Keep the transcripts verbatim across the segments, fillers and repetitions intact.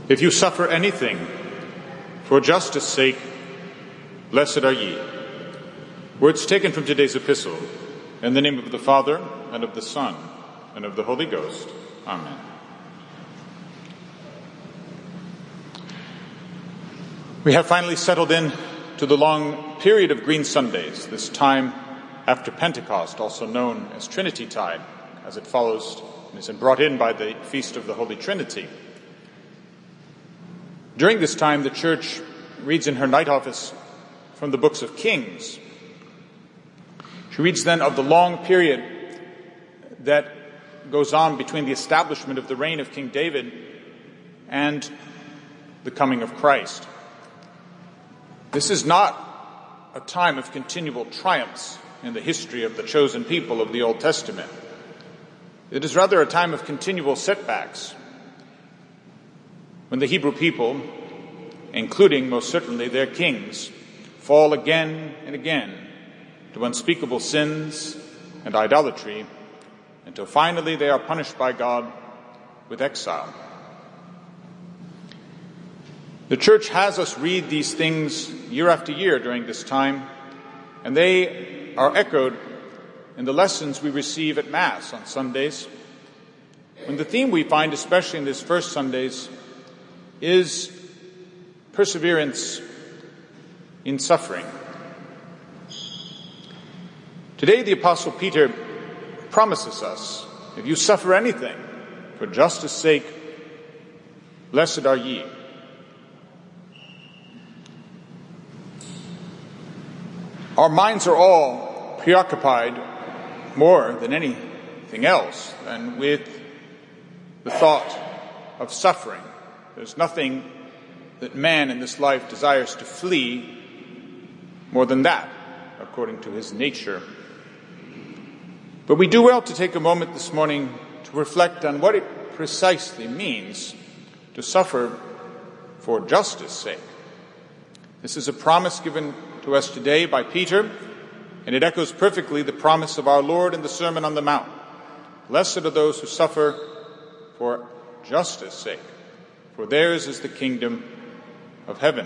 If you suffer anything for justice' sake, blessed are ye. Words taken from today's epistle. In the name of the Father, and of the Son, and of the Holy Ghost. Amen. We have finally settled in to the long period of Green Sundays, this time after Pentecost, also known as Trinity Tide, as it follows and is brought in by the Feast of the Holy Trinity. During this time, the Church reads in her night office from the books of Kings. She reads then of the long period that goes on between the establishment of the reign of King David and the coming of Christ. This is not a time of continual triumphs in the history of the chosen people of the Old Testament. It is rather a time of continual setbacks, when the Hebrew people, including most certainly their kings, fall again and again to unspeakable sins and idolatry, until finally they are punished by God with exile. The Church has us read these things year after year during this time, and they are echoed in the lessons we receive at Mass on Sundays, when the theme we find, especially in these first Sundays, is perseverance in suffering. Today, the Apostle Peter promises us, if you suffer anything for justice' sake, blessed are ye. Our minds are all preoccupied more than anything else than with the thought of suffering. There's nothing that man in this life desires to flee more than that, according to his nature. But we do well to take a moment this morning to reflect on what it precisely means to suffer for justice' sake. This is a promise given to us today by Peter, and it echoes perfectly the promise of our Lord in the Sermon on the Mount. Blessed are those who suffer for justice' sake, for theirs is the kingdom of heaven.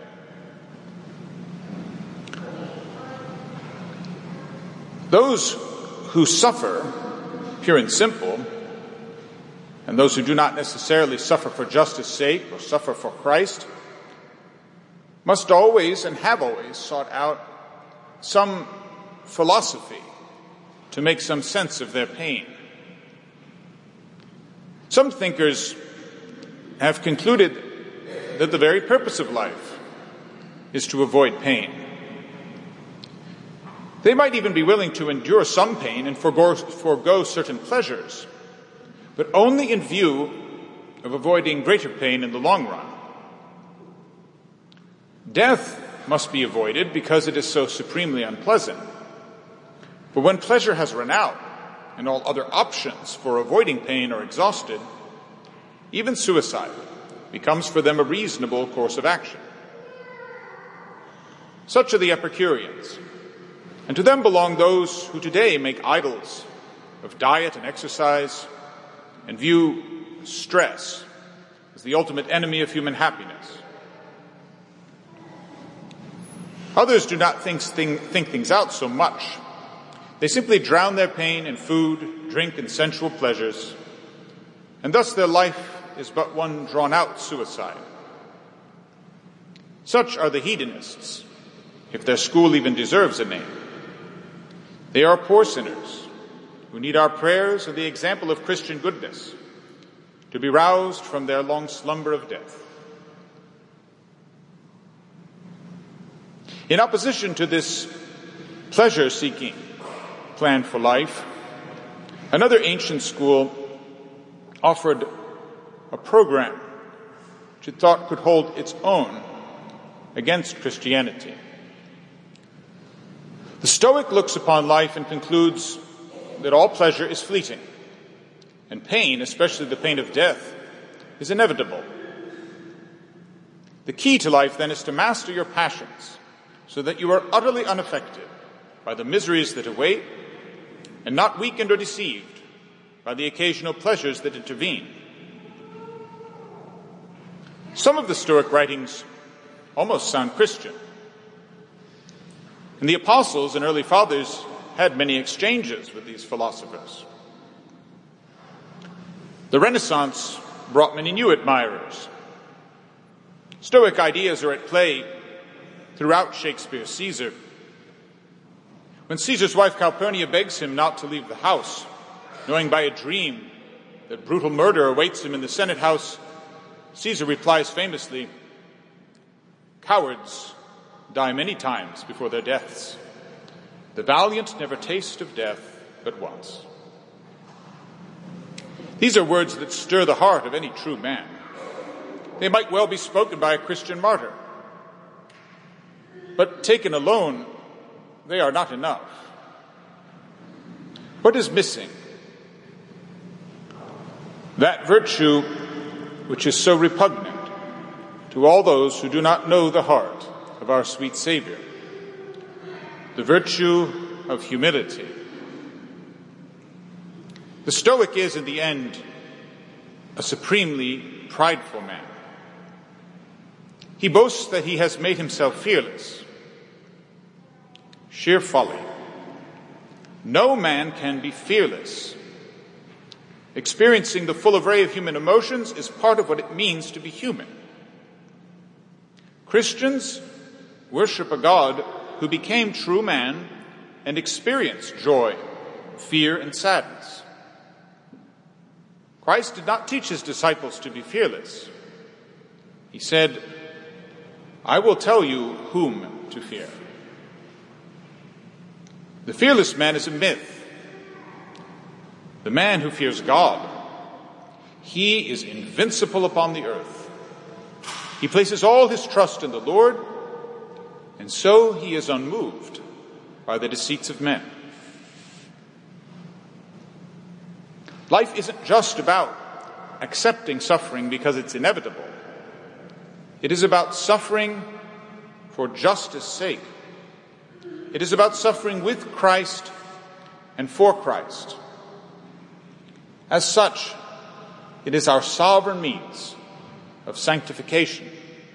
Those who suffer, pure and simple, and those who do not necessarily suffer for justice' sake or suffer for Christ, must always and have always sought out some philosophy to make some sense of their pain. Some thinkers have concluded that the very purpose of life is to avoid pain. They might even be willing to endure some pain and forego, forego certain pleasures, but only in view of avoiding greater pain in the long run. Death must be avoided because it is so supremely unpleasant. But when pleasure has run out and all other options for avoiding pain are exhausted, even suicide becomes for them a reasonable course of action. Such are the Epicureans, and to them belong those who today make idols of diet and exercise and view stress as the ultimate enemy of human happiness. Others do not think, think things out so much. They simply drown their pain in food, drink, and sensual pleasures, and thus their life is but one drawn-out suicide. Such are the hedonists, if their school even deserves a name. They are poor sinners who need our prayers and the example of Christian goodness to be roused from their long slumber of death. In opposition to this pleasure-seeking plan for life, another ancient school offered a program which it thought could hold its own against Christianity. The Stoic looks upon life and concludes that all pleasure is fleeting, and pain, especially the pain of death, is inevitable. The key to life, then, is to master your passions so that you are utterly unaffected by the miseries that await and not weakened or deceived by the occasional pleasures that intervene. Some of the Stoic writings almost sound Christian. And the apostles and early fathers had many exchanges with these philosophers. The Renaissance brought many new admirers. Stoic ideas are at play throughout Shakespeare's Caesar. When Caesar's wife Calpurnia begs him not to leave the house, knowing by a dream that brutal murder awaits him in the Senate house, Caesar replies famously, "Cowards die many times before their deaths. The valiant never taste of death but once." These are words that stir the heart of any true man. They might well be spoken by a Christian martyr. But taken alone, they are not enough. What is missing? That virtue which is so repugnant to all those who do not know the heart of our sweet Savior, the virtue of humility. The Stoic is, in the end, a supremely prideful man. He boasts that he has made himself fearless. Sheer folly. No man can be fearless. Experiencing the full array of human emotions is part of what it means to be human. Christians worship a God who became true man and experienced joy, fear, and sadness. Christ did not teach his disciples to be fearless. He said, "I will tell you whom to fear." The fearless man is a myth. The man who fears God, he is invincible upon the earth. He places all his trust in the Lord, and so he is unmoved by the deceits of men. Life isn't just about accepting suffering because it's inevitable. It is about suffering for justice' sake. It is about suffering with Christ and for Christ. As such, it is our sovereign means of sanctification.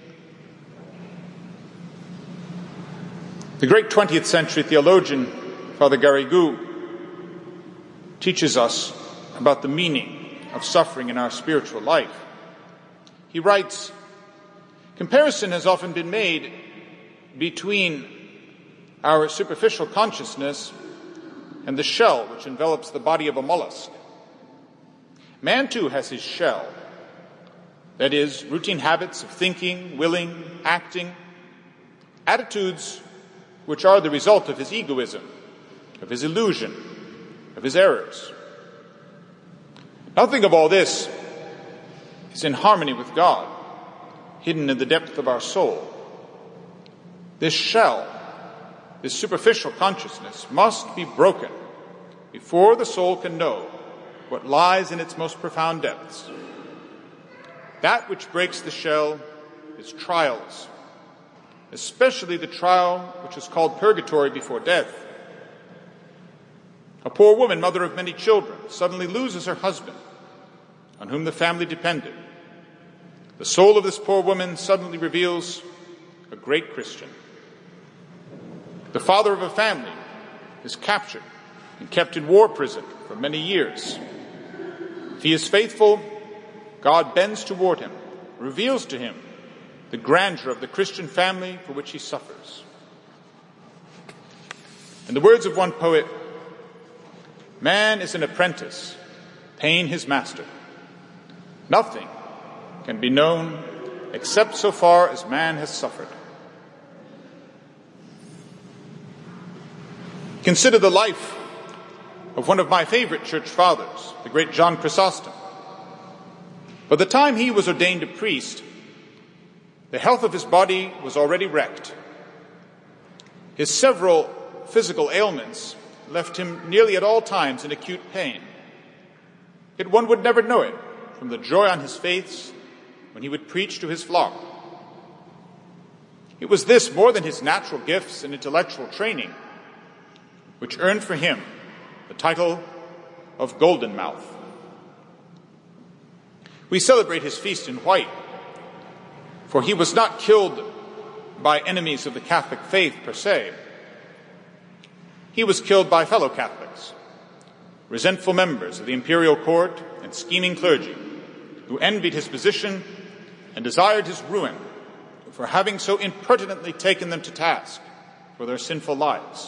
The great twentieth century theologian, Father Garrigou, teaches us about the meaning of suffering in our spiritual life. He writes, "Comparison has often been made between our superficial consciousness and the shell which envelops the body of a mollusk. Man too has his shell, that is, routine habits of thinking, willing, acting, attitudes which are the result of his egoism, of his illusion, of his errors. Nothing of all this is in harmony with God, hidden in the depth of our soul. This shell, this superficial consciousness, must be broken before the soul can know what lies in its most profound depths. That which breaks the shell is trials, especially the trial which is called purgatory before death. A poor woman, mother of many children, suddenly loses her husband, on whom the family depended. The soul of this poor woman suddenly reveals a great Christian. The father of a family is captured and kept in war prison for many years. If he is faithful, God bends toward him, reveals to him the grandeur of the Christian family for which he suffers. In the words of one poet, man is an apprentice, pain his master. Nothing can be known except so far as man has suffered. Consider the life of one of my favorite church fathers, the great John Chrysostom. By the time he was ordained a priest, the health of his body was already wrecked. His several physical ailments left him nearly at all times in acute pain. Yet one would never know it from the joy on his face when he would preach to his flock. It was this, more than his natural gifts and intellectual training, which earned for him the title of Golden Mouth. We celebrate his feast in white, For he was not killed by enemies of the Catholic faith per se. He was killed by fellow Catholics, resentful members of the imperial court and scheming clergy who envied his position and desired his ruin for having so impertinently taken them to task for their sinful lives.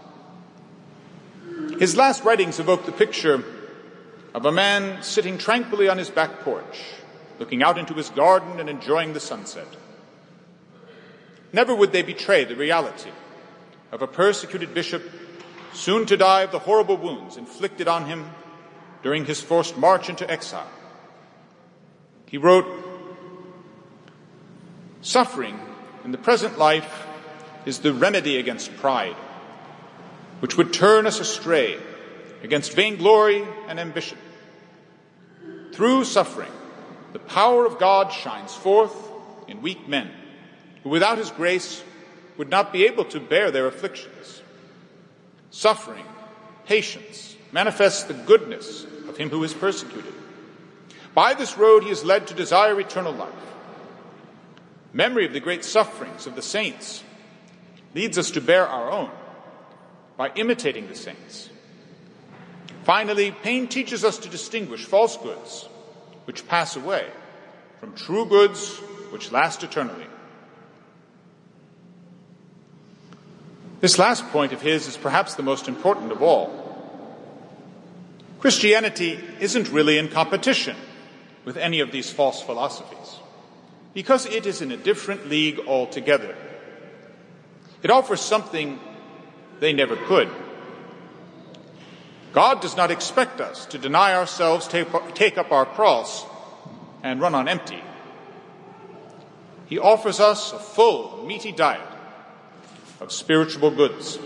His last writings evoke the picture of a man sitting tranquilly on his back porch, looking out into his garden and enjoying the sunset. Never would they betray the reality of a persecuted bishop soon to die of the horrible wounds inflicted on him during his forced march into exile. He wrote, "Suffering in the present life is the remedy against pride, which would turn us astray against vainglory and ambition. Through suffering, the power of God shines forth in weak men, who without his grace would not be able to bear their afflictions. Suffering, patience, manifests the goodness of him who is persecuted. By this road he is led to desire eternal life. Memory of the great sufferings of the saints leads us to bear our own by imitating the saints. Finally, pain teaches us to distinguish false goods, which pass away, from true goods, which last eternally." This last point of his is perhaps the most important of all. Christianity isn't really in competition with any of these false philosophies, because it is in a different league altogether. It offers something they never could. God does not expect us to deny ourselves, take up our cross, and run on empty. He offers us a full, meaty diet of spiritual goods.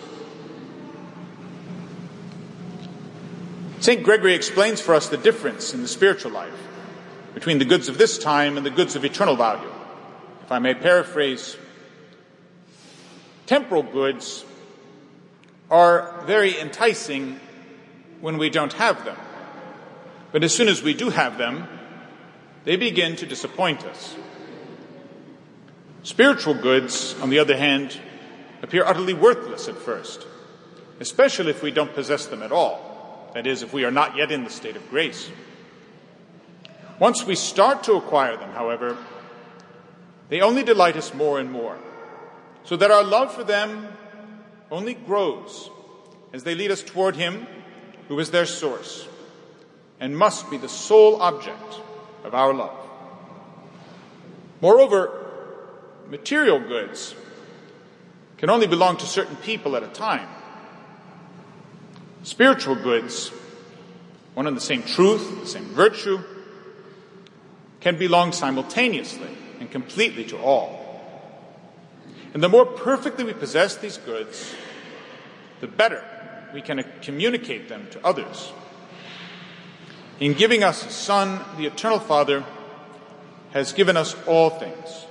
Saint Gregory explains for us the difference in the spiritual life between the goods of this time and the goods of eternal value. If I may paraphrase, temporal goods are very enticing when we don't have them. But as soon as we do have them, they begin to disappoint us. Spiritual goods, on the other hand, appear utterly worthless at first, especially if we don't possess them at all. That is, if we are not yet in the state of grace. Once we start to acquire them, however, they only delight us more and more, so that our love for them only grows as they lead us toward him who is their source and must be the sole object of our love. Moreover, material goods can only belong to certain people at a time. Spiritual goods, one and the same truth, the same virtue, can belong simultaneously and completely to all. And the more perfectly we possess these goods, the better we can communicate them to others. In giving us a Son, the Eternal Father has given us all things.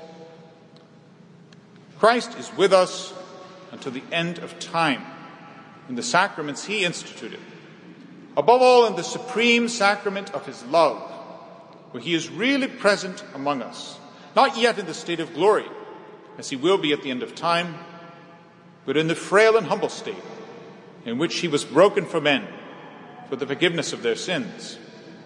Christ is with us until the end of time in the sacraments he instituted. Above all, in the supreme sacrament of his love, where he is really present among us, not yet in the state of glory, as he will be at the end of time, but in the frail and humble state in which he was broken for men for the forgiveness of their sins.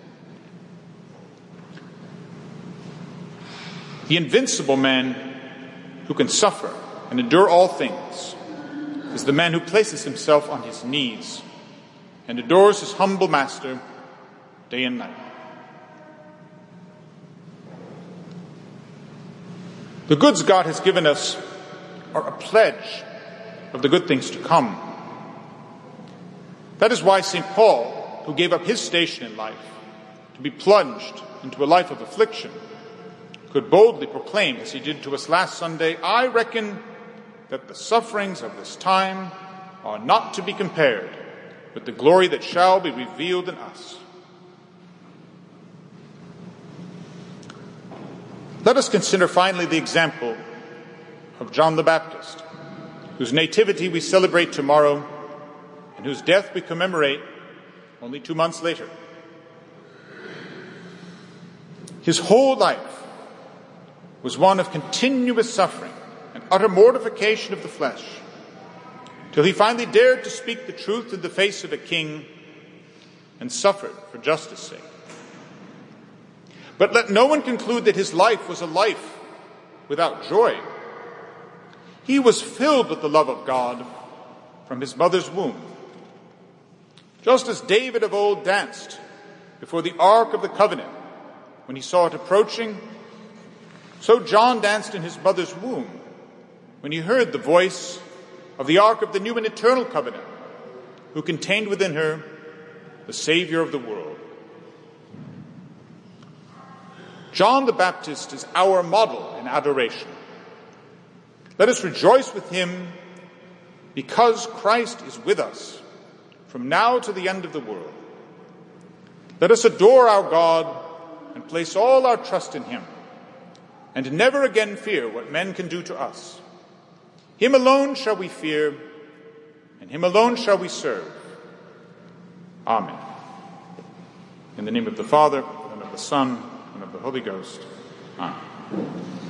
The invincible man who can suffer and endure all things is the man who places himself on his knees and adores his humble master day and night. The goods God has given us are a pledge of the good things to come. That is why Saint Paul, who gave up his station in life to be plunged into a life of affliction, could boldly proclaim, as he did to us last Sunday, "I reckon that the sufferings of this time are not to be compared with the glory that shall be revealed in us." Let us consider finally the example of John the Baptist, whose nativity we celebrate tomorrow and whose death we commemorate only two months later. His whole life was one of continuous suffering and utter mortification of the flesh, till he finally dared to speak the truth in the face of a king and suffered for justice' sake. But let no one conclude that his life was a life without joy. He was filled with the love of God from his mother's womb. Just as David of old danced before the Ark of the Covenant when he saw it approaching, so John danced in his mother's womb when he heard the voice of the Ark of the new and eternal covenant, who contained within her the Savior of the world. John the Baptist is our model in adoration. Let us rejoice with him because Christ is with us from now to the end of the world. Let us adore our God and place all our trust in him, and never again fear what men can do to us. Him alone shall we fear, and him alone shall we serve. Amen. In the name of the Father, and of the Son, and of the Holy Ghost. Amen.